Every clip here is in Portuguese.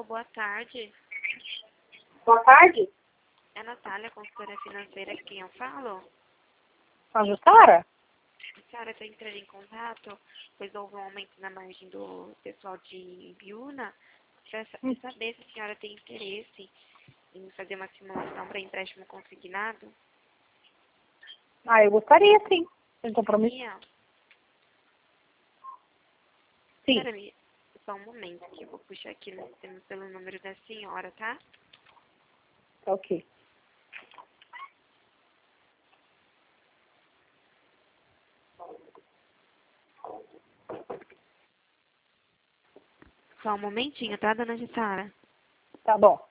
boa tarde. Boa tarde. É Natália, consultora financeira, com quem eu falo? A Jussara? A senhora está entrando em contato, pois houve um aumento na margem do pessoal de Biúna, para saber se a senhora tem interesse em fazer uma simulação para empréstimo consignado. Ah, eu gostaria, sim. Sem compromisso. Sim. Espera aí, só um momento que eu vou puxar aqui no sistema pelo número da senhora, tá? Ok. Só um momentinho, tá, dona Jussara? Tá bom.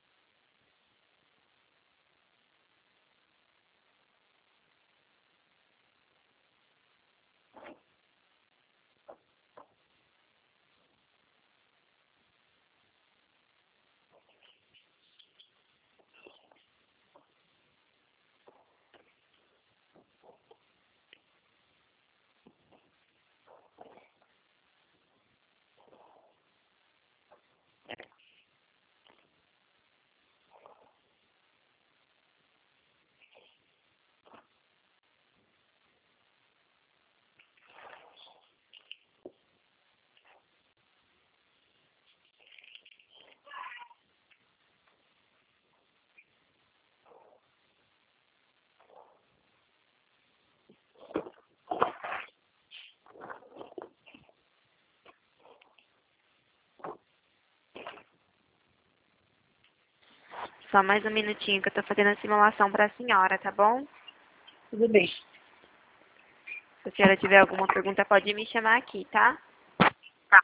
Só mais um minutinho que eu tô fazendo a simulação para a senhora, tá bom? Tudo bem. Se a senhora tiver alguma pergunta, pode me chamar aqui, tá? Tá.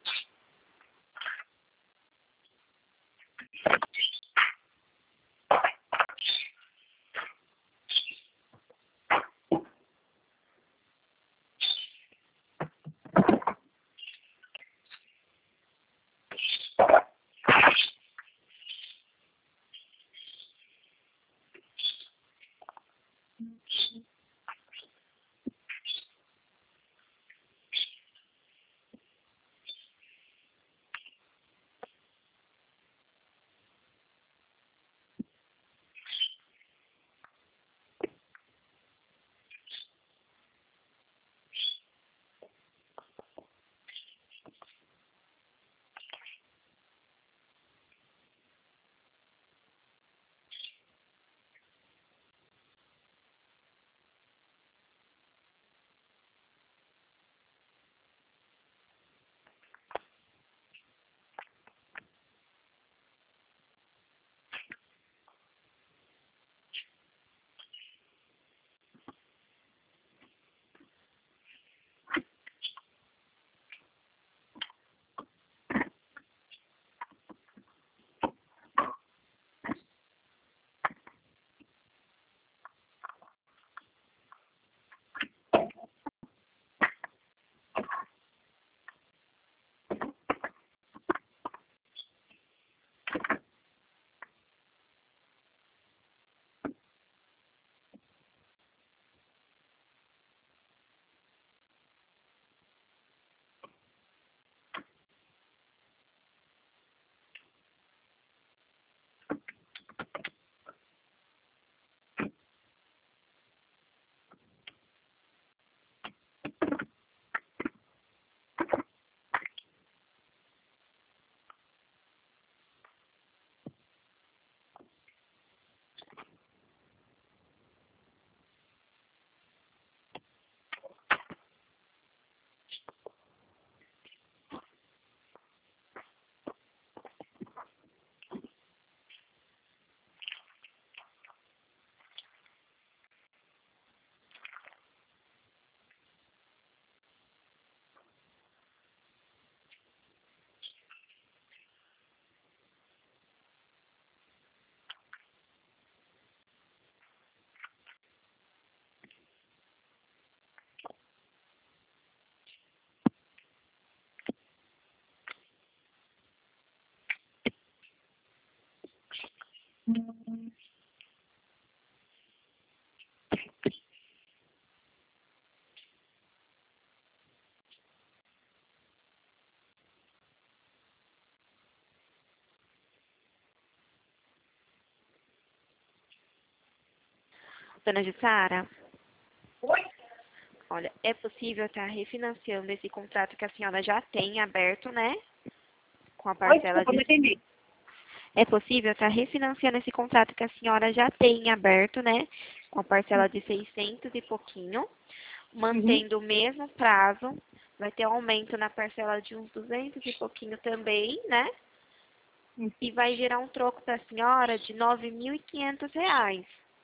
Dona Jussara, Oi? olha, é possível estar refinanciando esse contrato que a senhora já tem aberto, né? Com a Oi, parcela desculpa, não de... entendi. É possível estar refinanciando esse contrato que a senhora já tem aberto, né? Com a parcela de 600 e pouquinho, Uhum. mantendo o mesmo prazo. Vai ter um aumento na parcela de uns 200 e pouquinho também, né? Uhum. E vai gerar um troco para a senhora de R$ 9.500.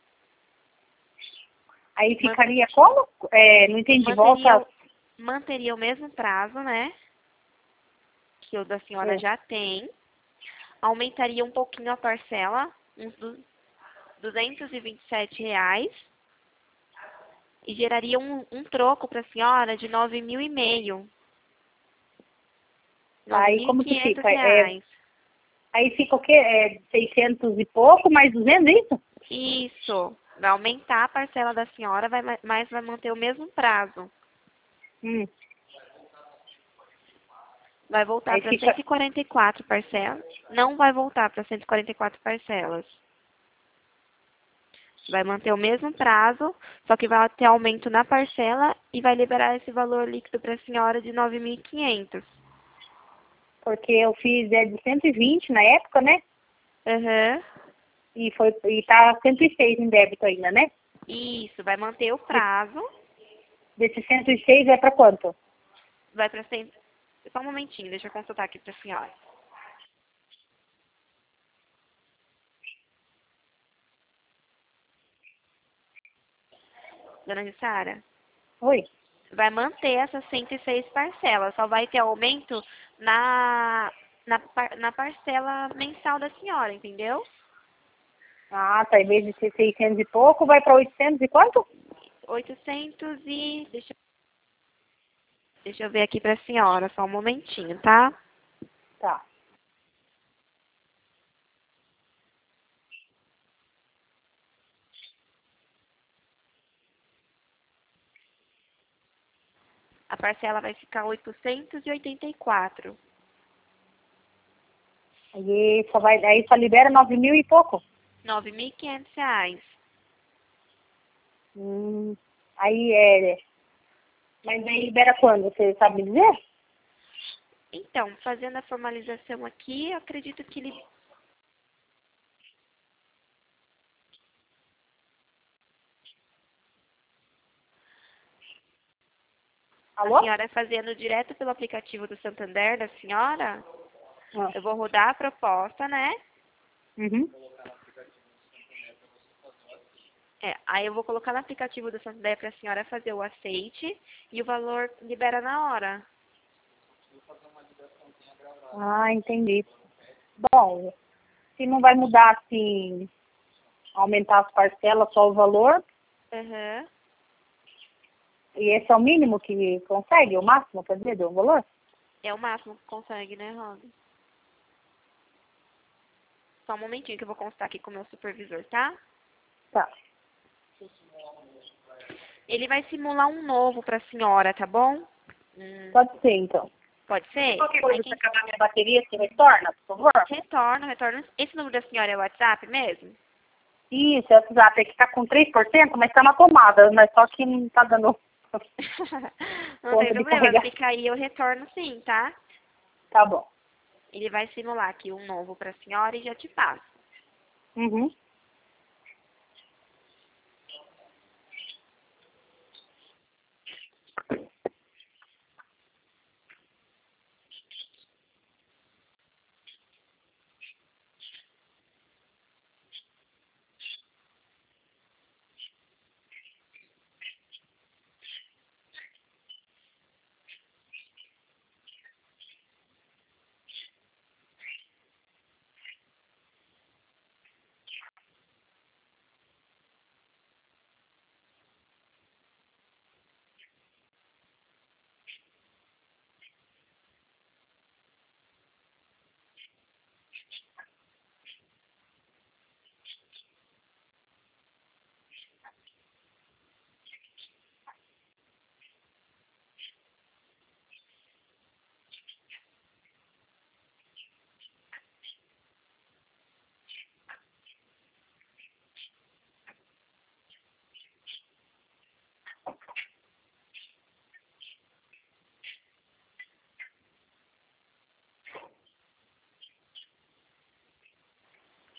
Aí Man- ficaria como? Não entendi. Manteria, Volta. manteria o mesmo prazo, né? Que o da senhora É. já tem. Aumentaria um pouquinho a parcela, uns R$ 227. E geraria um troco para a senhora de 9.500. nove Aí mil e como que quinhentos fica? reais. Aí fica o quê? 600 e pouco, mais 200, isso? Isso. Vai aumentar a parcela da senhora, mas vai manter o mesmo prazo. Hum. Vai voltar Aí para fica... 144 parcelas. Não vai voltar para 144 parcelas. Vai manter o mesmo prazo, só que vai ter aumento na parcela e vai liberar esse valor líquido para a senhora de 9.500. Porque eu fiz de 120 na época, né? Aham. E tá 106 em débito ainda, né? Isso, vai manter o prazo. Desse 106 é para quanto? Vai para 100. Só um momentinho, deixa eu consultar aqui para a senhora. Dona Jussara, Oi? vai manter essas 106 parcelas, só vai ter aumento na parcela mensal da senhora, entendeu? Ah, tá. Em vez de ser 600 e pouco, vai para 800 e quanto? 800 e... Deixa eu ver aqui pra senhora, só um momentinho, tá? Tá. A parcela vai ficar 884. Aí só libera 9 mil e pouco. R$ 9.500. Hum. Aí Mas aí libera quando? Você sabe me dizer? Então, fazendo a formalização aqui, eu acredito que a Alô? senhora fazendo direto pelo aplicativo do Santander da senhora, Ah. eu vou rodar a proposta, né? Uhum. Aí eu vou colocar no aplicativo do Santander para a senhora fazer o aceite e o valor libera na hora. Ah, entendi. Bom, se não vai mudar assim, aumentar as parcelas, só o valor, Aham. e esse é o mínimo que consegue, o máximo, quer dizer, do valor? É o máximo que consegue, né, Rosa? Só um momentinho que eu vou constar aqui com o meu supervisor, tá? Tá. Ele vai simular um novo para a senhora, tá bom? Pode ser, então. Pode ser? Qualquer Aí coisa, se quem acabar minha bateria, você retorna, por favor? retorna. Esse número da senhora é o WhatsApp mesmo? Isso, é o WhatsApp, é que tá com 3%, mas tá na tomada, mas só que não tá dando Não tem conta de problema, carregar. fica aí, eu retorno sim, tá? Tá bom. Ele vai simular aqui um novo para a senhora e já te passo. Uhum.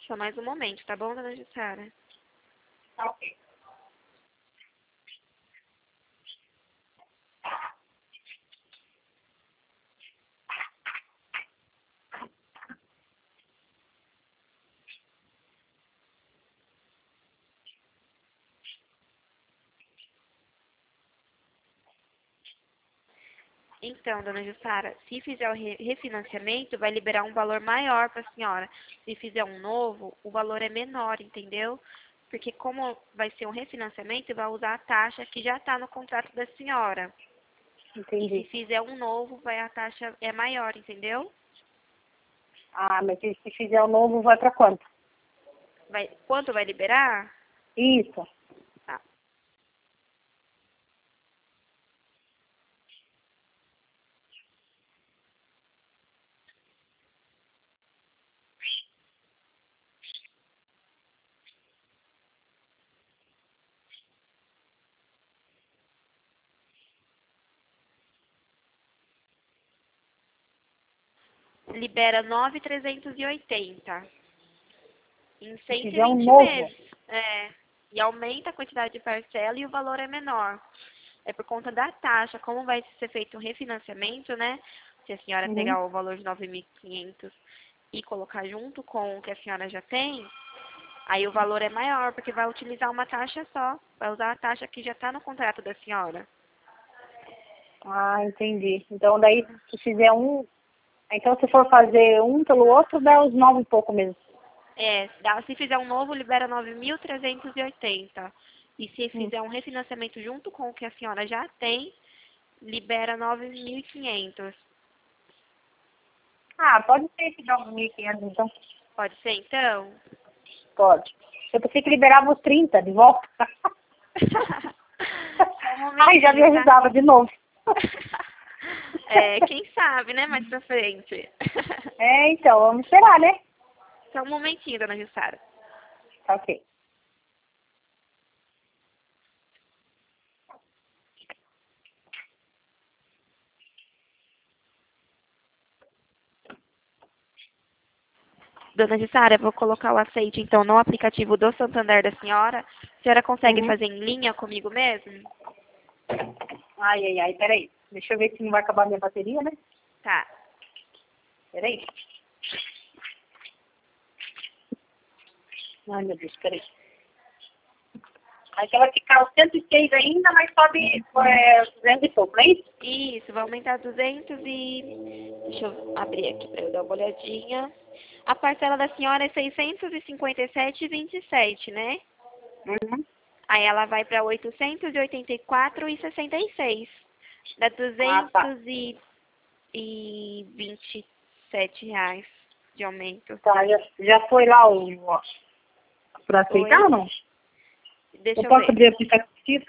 Só mais um momento, tá bom, dona Jussara? Tá ok. Então, dona Jussara, se fizer o refinanciamento, vai liberar um valor maior para a senhora. Se fizer um novo, o valor é menor, entendeu? Porque como vai ser um refinanciamento, vai usar a taxa que já está no contrato da senhora. E se Entendi. fizer um novo, a taxa é maior, entendeu? Ah, mas se fizer o novo, vai para quanto? Quanto vai liberar? Isso. Tá. Libera 9.380 em Se fizer um 120 novo. meses. É. E aumenta a quantidade de parcela e o valor é menor. É por conta da taxa. Como vai ser feito um refinanciamento, né? Se a senhora Uhum. pegar o valor de 9.500 e colocar junto com o que a senhora já tem, aí o valor é maior, porque vai utilizar uma taxa só. Vai usar a taxa que já está no contrato da senhora. Ah, entendi. Então daí, se fizer um... Então se for fazer um pelo outro, dá os 9 e pouco mesmo. É, se fizer um novo, libera 9.380. E se Hum. fizer um refinanciamento junto com o que a senhora já tem, libera 9.500. Ah, pode ser que dá uns 1.500, então. Pode ser, então? Pode. Eu pensei que liberava os 30 de volta. Só um Ai, já me momentinho, tá? ajudava de novo. É, quem sabe, né? Mais pra frente. É, então, vamos esperar, né? Só um momentinho, dona Jussara. Tá ok. Dona Jussara, eu vou colocar o aceite, então, no aplicativo do Santander da senhora. A senhora consegue Uhum. fazer em linha comigo mesmo? Ai, ai, ai, peraí. Deixa eu ver se não vai acabar minha bateria, né? Tá. Peraí. Ai, meu Deus, peraí. Aí que vai ficar os 106 ainda, mas sobe 200 e pouco, não é isso? Isso, vai aumentar 200 e... Deixa eu abrir aqui para eu dar uma olhadinha. A parcela da senhora é 657,27, né? Uhum. Aí ela vai para 884,66. Dá Ah, tá. 227 reais de aumento. Tá, já foi lá pra aceitar Oi? ou não? Eu Deixa eu posso ver. abrir o aplicativo?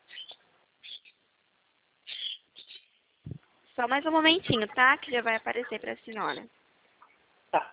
Só mais um momentinho, tá? Que já vai aparecer para a senhora. Tá.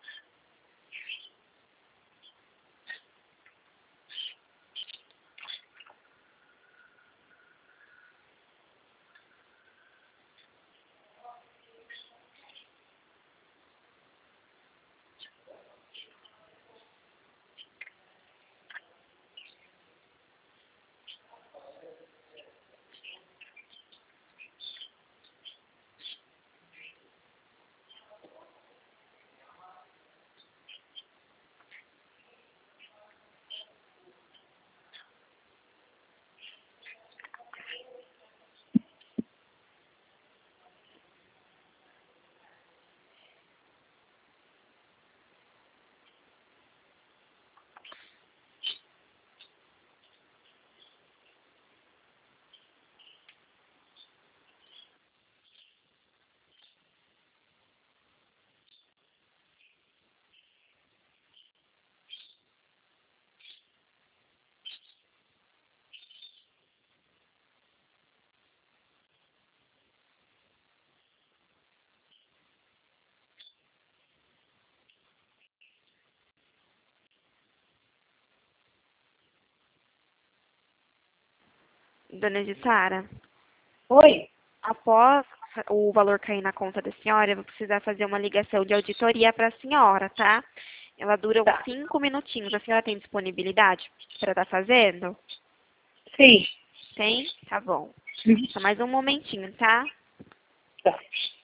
Dona Jussara, Oi? após o valor cair na conta da senhora, eu vou precisar fazer uma ligação de auditoria para a senhora, tá? Ela dura uns Tá. 5 minutinhos. A senhora tem disponibilidade para estar fazendo? Sim. Tem? Tá bom. Uhum. Só mais um momentinho, tá? Tá.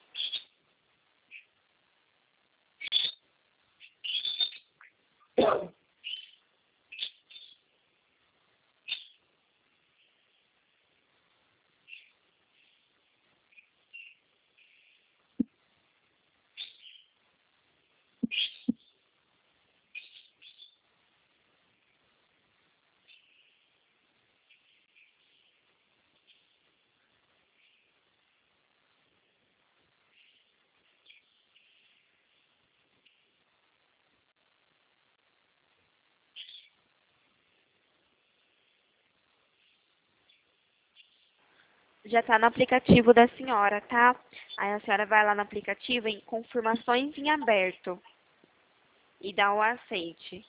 Já tá no aplicativo da senhora, tá? Aí a senhora vai lá no aplicativo em confirmações em aberto e dá o aceite.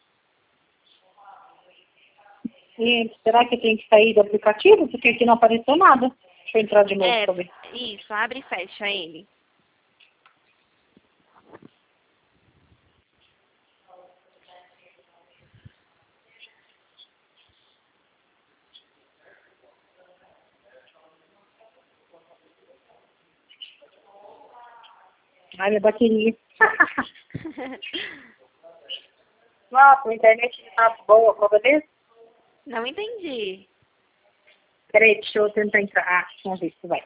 E será que tem que sair do aplicativo? Porque aqui não apareceu nada. Deixa eu entrar de novo É, pra ver. isso, abre e fecha ele. Ai, minha bateria. Nossa, a internet tá boa, qual é? Não entendi. Peraí, deixa eu tentar entrar. Ah, vamos ver se vai.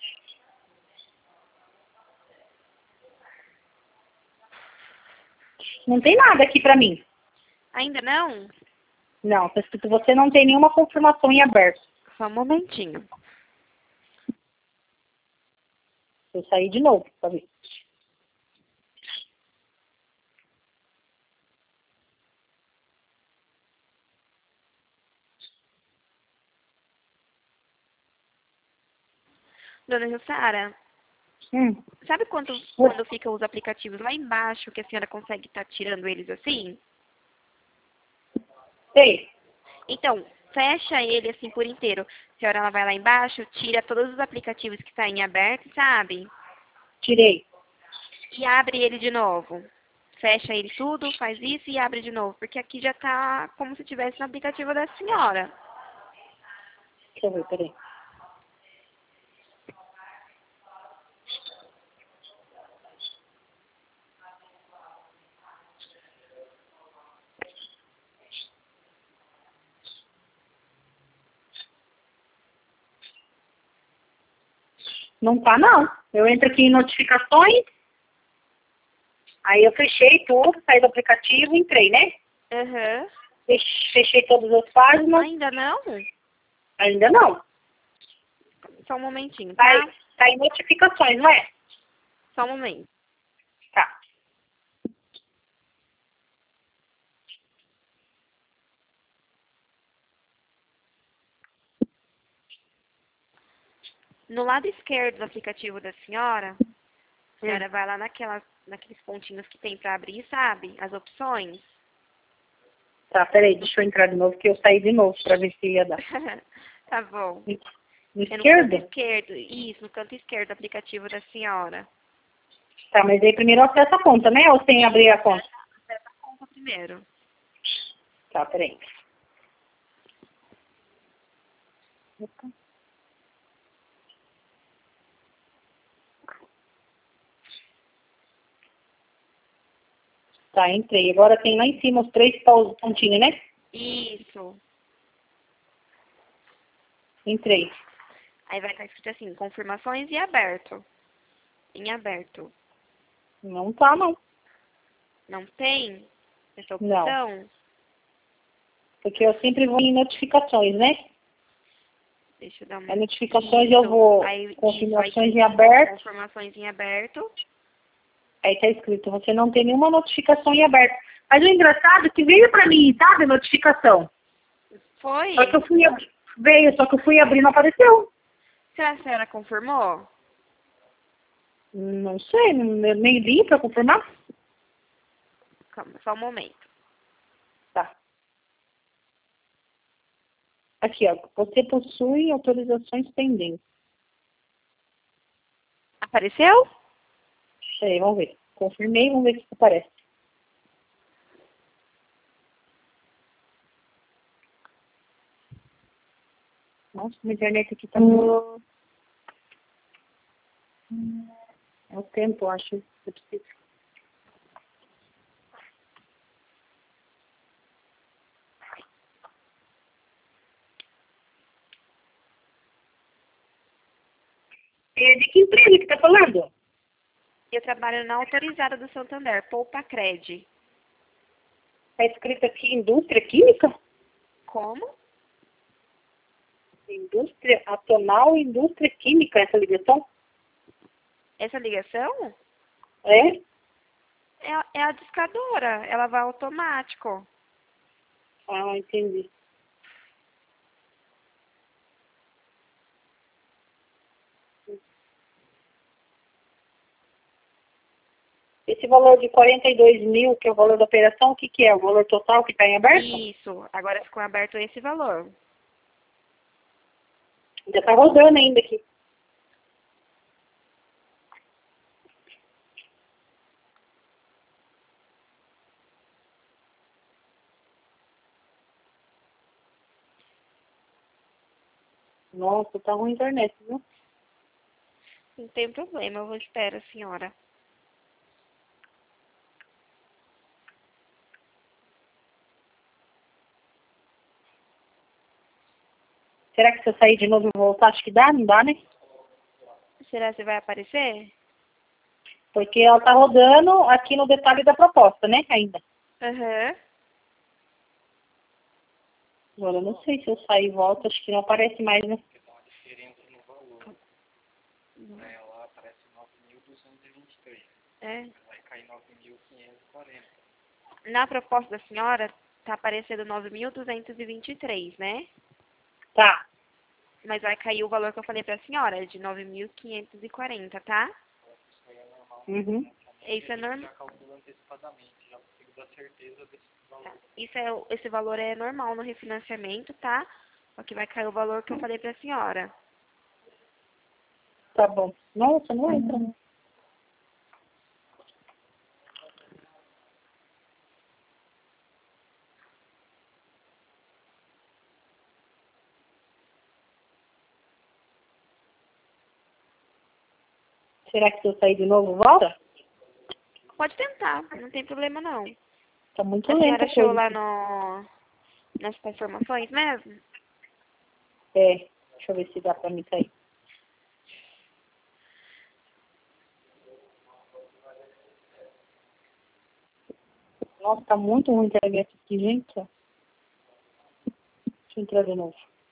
Não tem nada aqui pra mim. Ainda não? Não, tá escrito você não tem nenhuma confirmação em aberto. Só um momentinho. Eu saí de novo pra ver. Dona Jussara, Hum. sabe quando ficam os aplicativos lá embaixo que a senhora consegue estar tirando eles assim? Sei, Então, fecha ele assim por inteiro. A senhora ela vai lá embaixo, tira todos os aplicativos que está em aberto, sabe? tirei. E abre ele de novo. Fecha ele tudo, faz isso e abre de novo. Porque aqui já tá como se tivesse no aplicativo da senhora. Deixa eu ver, peraí. Não tá, não. Eu entro aqui em notificações, aí eu fechei tudo, saí do aplicativo e entrei, né? Aham. Fechei todas as páginas. Ainda não? Ainda não. Só um momentinho, Tá, tá? tá em notificações, não é? Só um momento. Tá. No lado esquerdo do aplicativo da senhora, a Hum. senhora vai lá naqueles pontinhos que tem para abrir, sabe? As opções. Tá, peraí, deixa eu entrar de novo, que eu saí de novo pra ver se ia dar. Tá bom. No É no canto esquerdo? esquerdo. Isso, no canto esquerdo do aplicativo da senhora. Tá, mas aí primeiro eu acesso a conta, né? Ou sem abrir a conta? Conta primeiro. Tá, peraí. Tá, entrei. Agora tem lá em cima os três pontinhos, né? Isso. Entrei. Aí vai estar escrito assim, confirmações e aberto. Em aberto. Não tá, não. Não tem essa Não. opção? Porque eu sempre vou em notificações, né? Deixa eu dar uma... As notificações eu vou Aí, confirmações em clica aberto. confirmações em aberto. Aí tá escrito, você não tem nenhuma notificação em aberto. Mas o engraçado é que veio pra mim, sabe, notificação. Foi? Só que eu fui abrir. Veio, só que eu fui abrir e não apareceu. Será que a senhora confirmou? Não sei, eu nem li pra confirmar. Calma, só um momento. Tá. Aqui, ó. Você possui autorizações pendentes. Apareceu? Peraí, vamos ver. Confirmei, vamos ver se aparece. Nossa, a internet aqui tá muito... É o tempo, eu acho. Eu preciso. É de que empresa que tá falando? Eu trabalho na autorizada do Santander, Poupa Cred. Tá escrito aqui indústria química? Como? Indústria atonal e indústria química, essa ligação? Essa ligação É? é a discadora, ela vai automático. Ah, entendi. Esse valor de 42 mil, que é o valor da operação, o que que é? O valor total que está em aberto? Isso, agora ficou aberto esse valor. Ainda está rodando ainda aqui. Nossa, tá ruim a internet, viu? Não tem problema, eu vou esperar, senhora. Será que se eu sair de novo e voltar, acho que dá? Não dá, né? Será que vai aparecer? Porque ela tá rodando aqui no detalhe da proposta, né? Ainda. Aham. Agora, eu não sei se eu sair e volto, acho que não aparece mais, né? Ela aparece 9.223. É. Vai cair 9.540. Na proposta da senhora, tá aparecendo 9.223, né? Tá. Mas vai cair o valor que eu falei pra senhora, de 9.540, tá? Uhum. Isso é normal. Já calcula antecipadamente, já consigo dar certeza desse valor. Tá. Esse valor é normal no refinanciamento, tá? Só que vai cair o valor que eu falei pra senhora. Tá bom. Nossa, não entra, né? Será que se eu sair de novo, volta? Pode tentar, não tem problema não. Tá muito A lenta senhora a achou coisa. lá nessas informações mesmo? É. Deixa eu ver se dá pra mim sair. Nossa, tá muito ruim a internet aqui, gente. Deixa eu entrar de novo.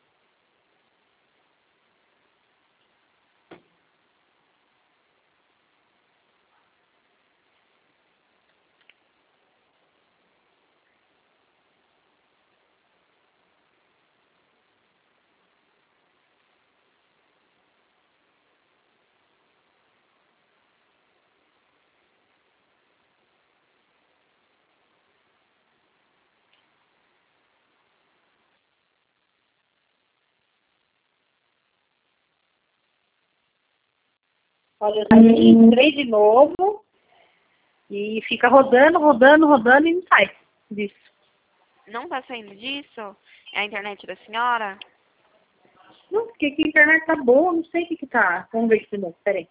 Olha, eu saí, entrei de novo e fica rodando, rodando, rodando e não sai disso. Não tá saindo disso? É a internet da senhora? Não, porque aqui a internet tá boa, não sei o que que tá. Vamos ver de novo, peraí.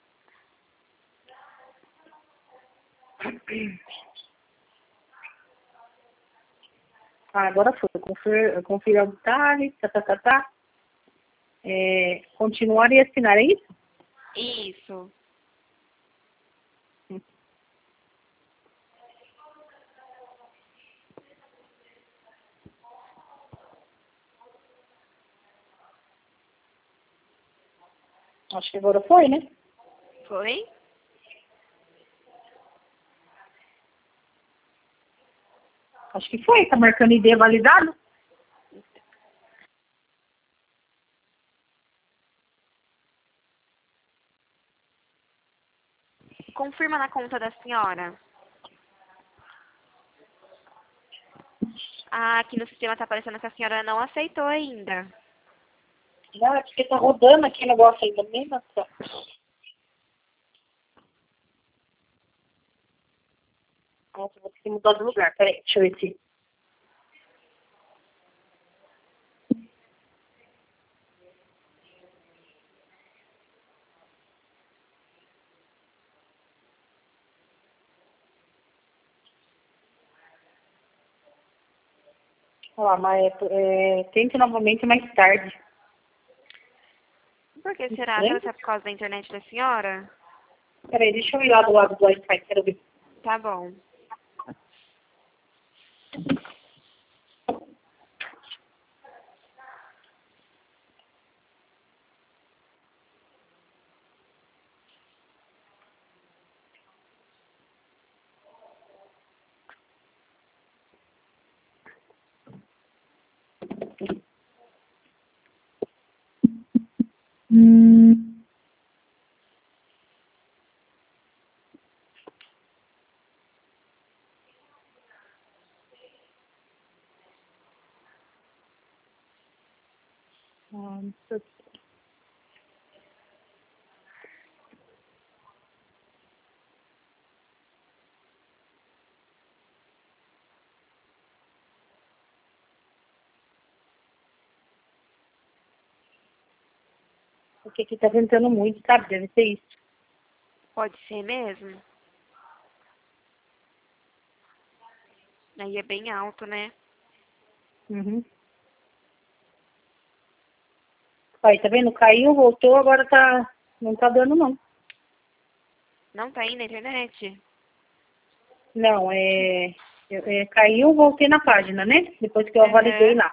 Ah, agora foi. Confira o detalhe, tá. É, continuar e assinar, é isso? Isso. Acho que agora foi, né? Foi? Acho que foi, tá marcando ID validado? Confirma na conta da senhora. Ah, aqui no sistema tá aparecendo que a senhora não aceitou ainda. Não, é porque tá rodando aqui o negócio ainda mesmo. Nossa, vou ter que mudar de lugar, peraí, deixa eu ver se... Olha lá, mas tente novamente mais tarde. Por que será? Será que é por causa da internet da senhora? Peraí, deixa eu ir lá do lado do Wi-Fi, quero ver. Tá bom. Porque aqui tá ventando muito, sabe? Deve ser isso. Pode ser mesmo? Aí é bem alto, né? Uhum. Aí, tá vendo? Caiu, voltou, agora tá... Não tá dando, não. Não tá aí na internet? Não, caiu, voltei na página, né? Depois que eu validei lá.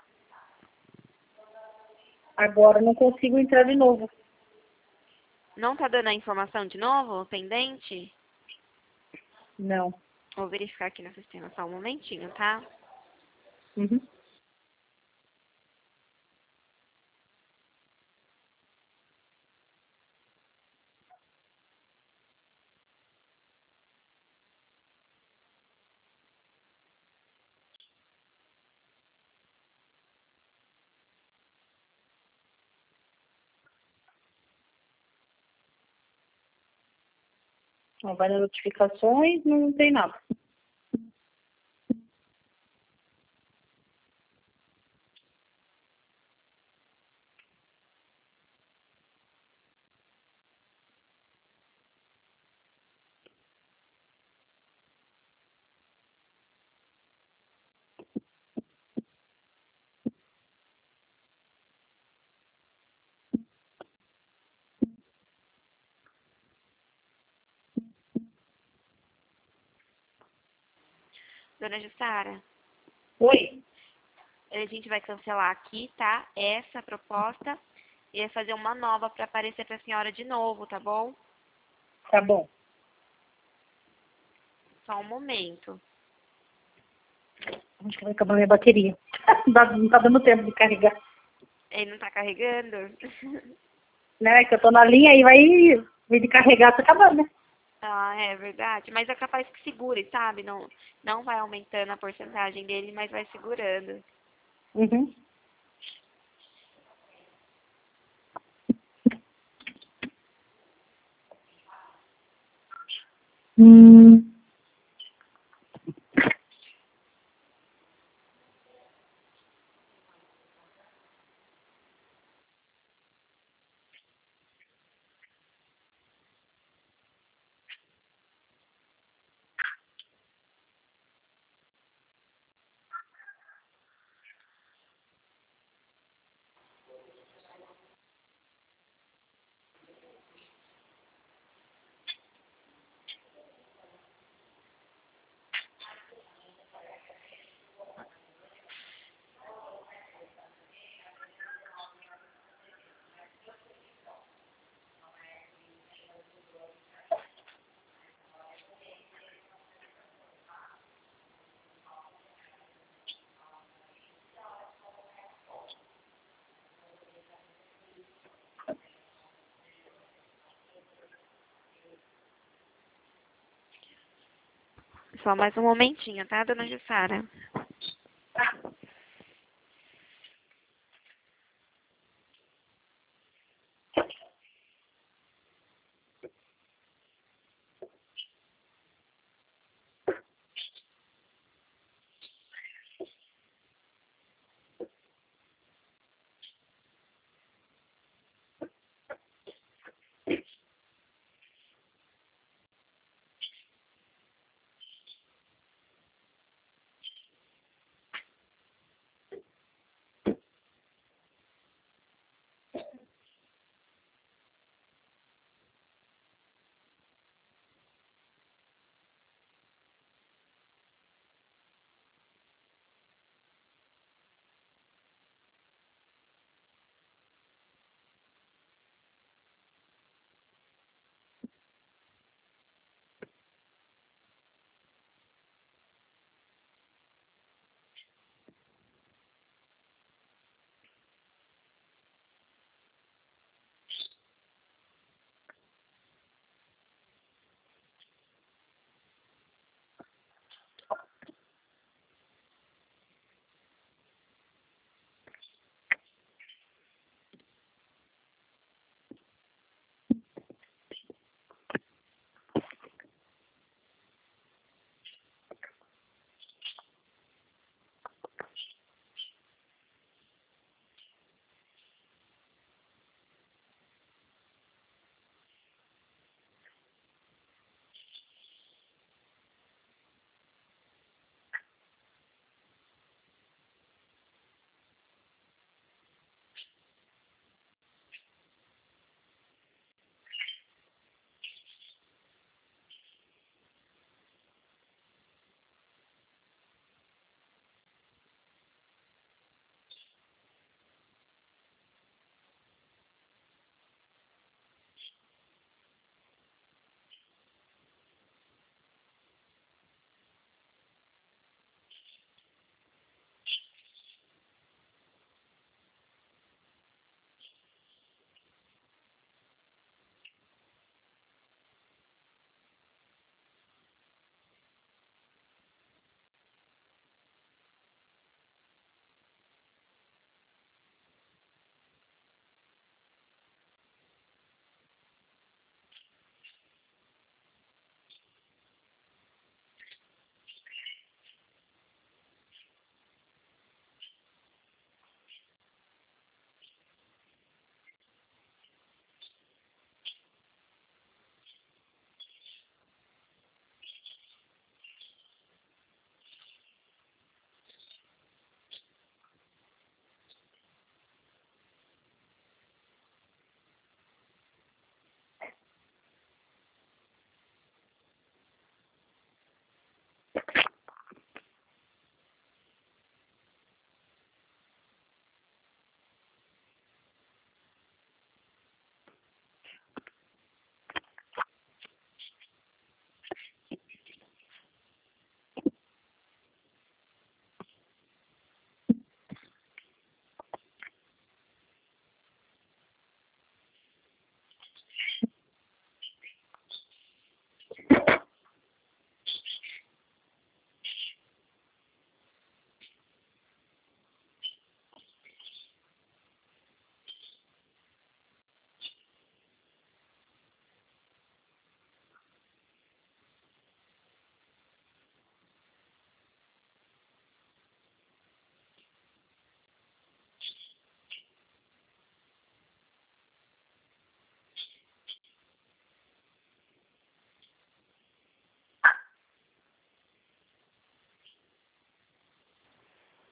Agora não consigo entrar de novo. Não tá dando a informação de novo? Pendente? Não. Vou verificar aqui no sistema só um momentinho, tá? Uhum. Ó, vai nas notificações, não tem nada. Dona Jussara, Oi? a gente vai cancelar aqui, tá? Essa proposta e vai fazer uma nova pra aparecer pra senhora de novo, tá bom? Tá bom. Só um momento. Acho que vai acabar minha bateria. Não tá dando tempo de carregar. Ele não tá carregando? Né? Que eu tô na linha e vai de carregar, tá acabando, né? Ah, é verdade. Mas é capaz que segure, sabe? Não vai aumentando a porcentagem dele, mas vai segurando. Uhum. Só mais um momentinho, tá, dona Jussara?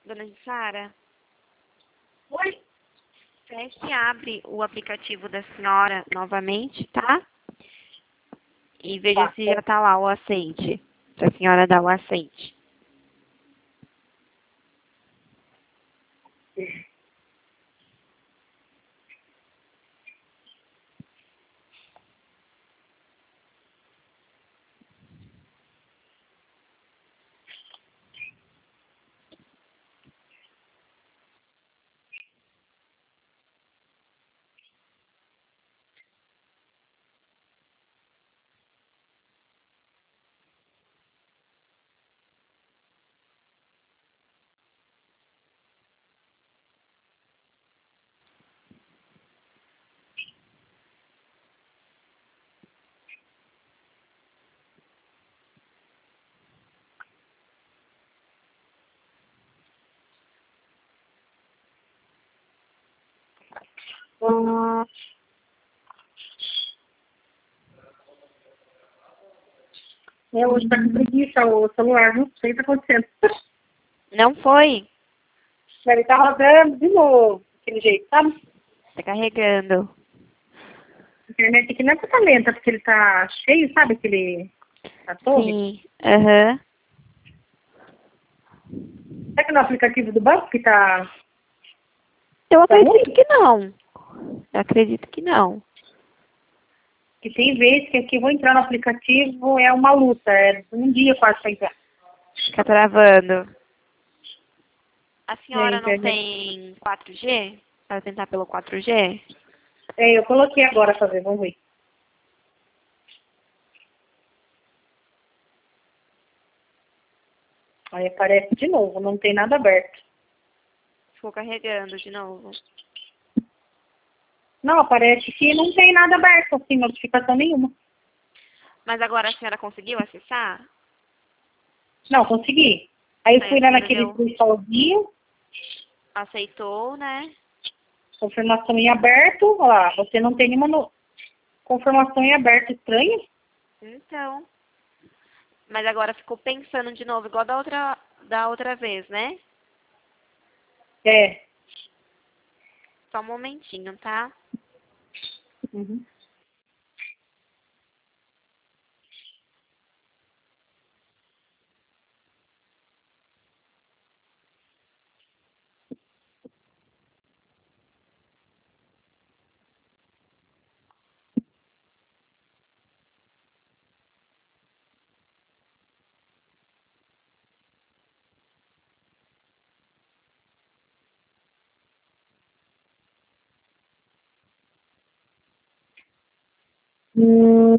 Dona Jussara, Oi? feche e abre o aplicativo da senhora novamente, tá? E veja Tá. se já tá lá o aceite. Se a senhora dá o aceite. Hoje tá com preguiça o celular, não sei o que tá acontecendo. Não foi? Ele tá rodando de novo, daquele jeito, sabe? Tá carregando. A internet aqui não é tanta lenta, porque ele tá cheio, sabe? A torre. Sim. Aham. Será que no aplicativo do banco que tá Eu acredito ruim? que não. Eu acredito que não. Que tem vezes que aqui eu vou entrar no aplicativo, é uma luta, é um dia quase pra entrar. Fica travando. A É, a senhora não internet. tem 4G? Para tentar pelo 4G? Eu coloquei agora pra ver, vamos ver. Aí aparece de novo, não tem nada aberto. Ficou carregando de novo. Não, aparece que não tem nada aberto, assim, notificação nenhuma. Mas agora a senhora conseguiu acessar? Não, consegui. Aí eu Aí fui a lá senhora naquele cristalzinho, aceitou, né? confirmação em aberto, olha lá, você não tem nenhuma confirmação em aberto estranha. Então. Mas agora ficou pensando de novo, igual da outra vez, né? É. Só um momentinho, tá? Uhum. Hum,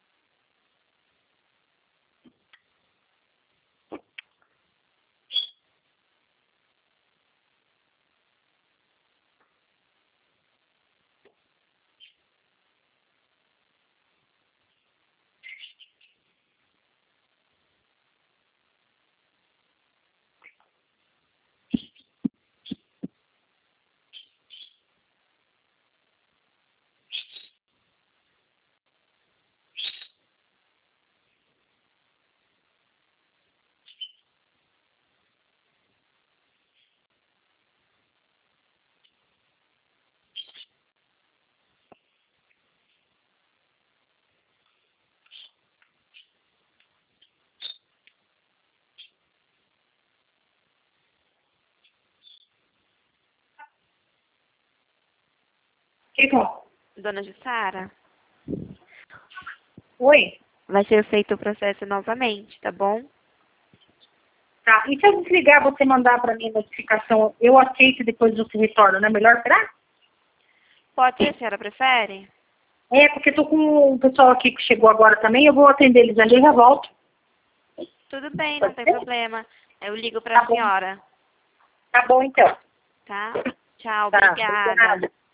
que bom. Dona Jussara, Oi? vai ser feito o processo novamente, tá bom? Tá. E se eu desligar, você mandar pra mim a notificação, eu aceito e depois você retorna, não é melhor, será? Pode ser, a senhora prefere? É, porque eu tô com um pessoal aqui que chegou agora também, eu vou atender eles ali e já volto. Tudo bem, não Pode tem ser? problema. Eu ligo Tá pra bom. senhora, Tá bom, então. tá? Tchau, Tá. obrigada. Obrigada.